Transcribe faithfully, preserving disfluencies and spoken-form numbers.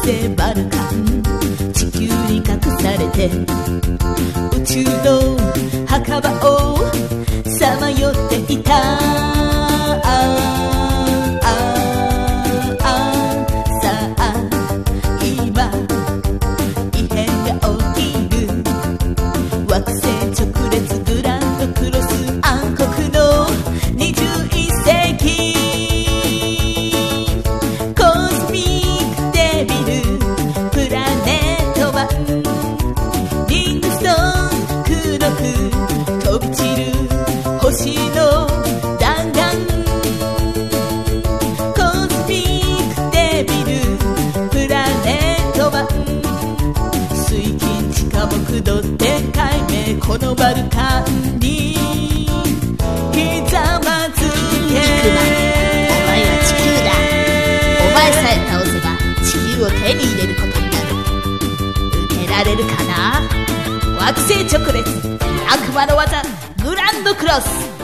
星バルカン、地球に隠されて宇宙の墓場をさまよっていた。惑星直列グランドクロス暗黒のにじゅういっ世紀、コスミックデビルプラネット版、リングストーン黒く飛び散る星の弾丸、コスミックデビルプラネット版、水金地下木土天海、このバルカンにひざまずけ。 肉まん、お前は地球だ。お前さえ倒せば地球を手に入れることになる。受けられるかな。 惑星直列悪魔の技グランドクロス。